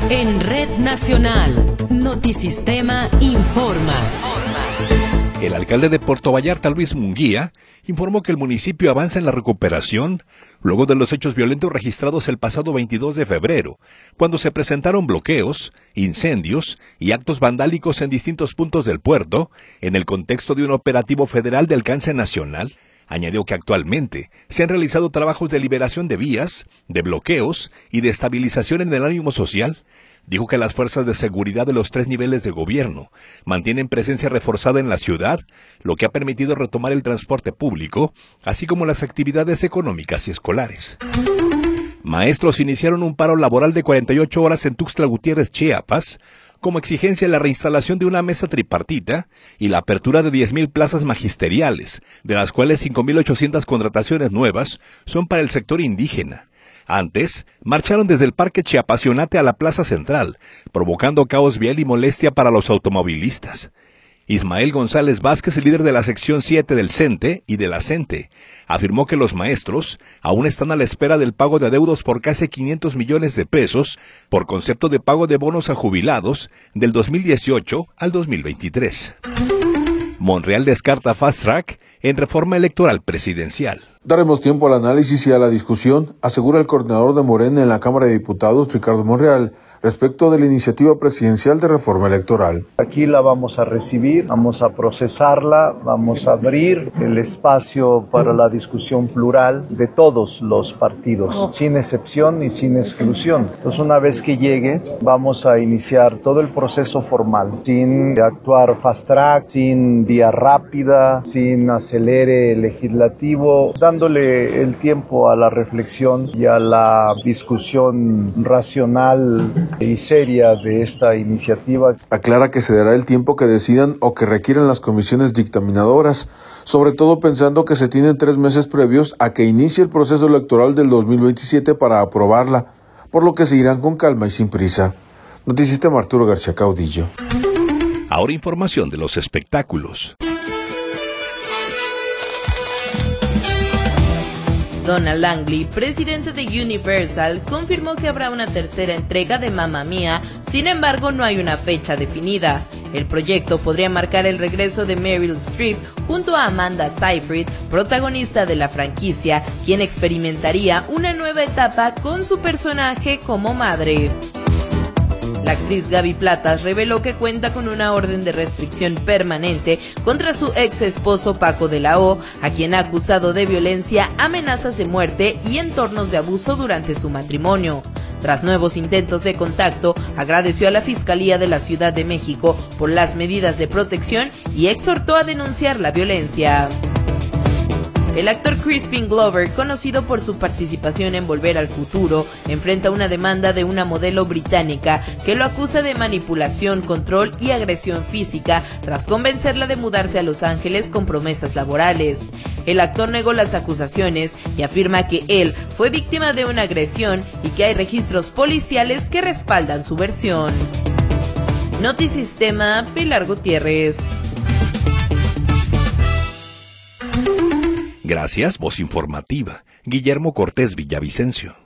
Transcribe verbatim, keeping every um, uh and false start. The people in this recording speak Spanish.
En Red Nacional, Notisistema informa. El alcalde de Puerto Vallarta, Luis Munguía, informó que el municipio avanza en la recuperación luego de los hechos violentos registrados el pasado veintidós de febrero, cuando se presentaron bloqueos, incendios y actos vandálicos en distintos puntos del puerto, en el contexto de un operativo federal de alcance nacional. Añadió que actualmente se han realizado trabajos de liberación de vías, de bloqueos y de estabilización en el ánimo social. Dijo que las fuerzas de seguridad de los tres niveles de gobierno mantienen presencia reforzada en la ciudad, lo que ha permitido retomar el transporte público, así como las actividades económicas y escolares. Maestros iniciaron un paro laboral de cuarenta y ocho horas en Tuxtla Gutiérrez, Chiapas, como exigencia la reinstalación de una mesa tripartita y la apertura de diez mil plazas magisteriales, de las cuales cinco mil ochocientas contrataciones nuevas son para el sector indígena. Antes, marcharon desde el Parque Chiapasionate a la Plaza Central, provocando caos vial y molestia para los automovilistas. Ismael González Vázquez, líder de la sección siete del CENTE y de la CENTE, afirmó que los maestros aún están a la espera del pago de adeudos por casi quinientos millones de pesos por concepto de pago de bonos a jubilados del dos mil dieciocho al dos mil veintitrés. Monreal descarta Fast Track en reforma electoral presidencial. Daremos tiempo al análisis y a la discusión, asegura el coordinador de Morena en la Cámara de Diputados, Ricardo Monreal, respecto de la iniciativa presidencial de reforma electoral. Aquí la vamos a recibir, vamos a procesarla, vamos a abrir el espacio para la discusión plural de todos los partidos, sin excepción y sin exclusión. Entonces, una vez que llegue, vamos a iniciar todo el proceso formal, sin actuar fast track, sin vía rápida, sin acelere legislativo, dándole el tiempo a la reflexión y a la discusión racional y seria de esta iniciativa. Aclara que se dará el tiempo que decidan o que requieran las comisiones dictaminadoras, sobre todo pensando que se tienen tres meses previos a que inicie el proceso electoral del dos mil veintisiete para aprobarla, por lo que se irán con calma y sin prisa. Notisistema Arturo García Caudillo. Ahora información de los espectáculos. Donald Langley, presidente de Universal, confirmó que habrá una tercera entrega de Mamma Mía, sin embargo no hay una fecha definida. El proyecto podría marcar el regreso de Meryl Streep junto a Amanda Seyfried, protagonista de la franquicia, quien experimentaría una nueva etapa con su personaje como madre. La actriz Gaby Platas reveló que cuenta con una orden de restricción permanente contra su ex esposo Paco de la O, a quien ha acusado de violencia, amenazas de muerte y entornos de abuso durante su matrimonio. Tras nuevos intentos de contacto, agradeció a la Fiscalía de la Ciudad de México por las medidas de protección y exhortó a denunciar la violencia. El actor Crispin Glover, conocido por su participación en Volver al Futuro, enfrenta una demanda de una modelo británica que lo acusa de manipulación, control y agresión física tras convencerla de mudarse a Los Ángeles con promesas laborales. El actor negó las acusaciones y afirma que él fue víctima de una agresión y que hay registros policiales que respaldan su versión. Notisistema, Pilar Gutiérrez. Gracias, voz informativa. Guillermo Cortés Villavicencio.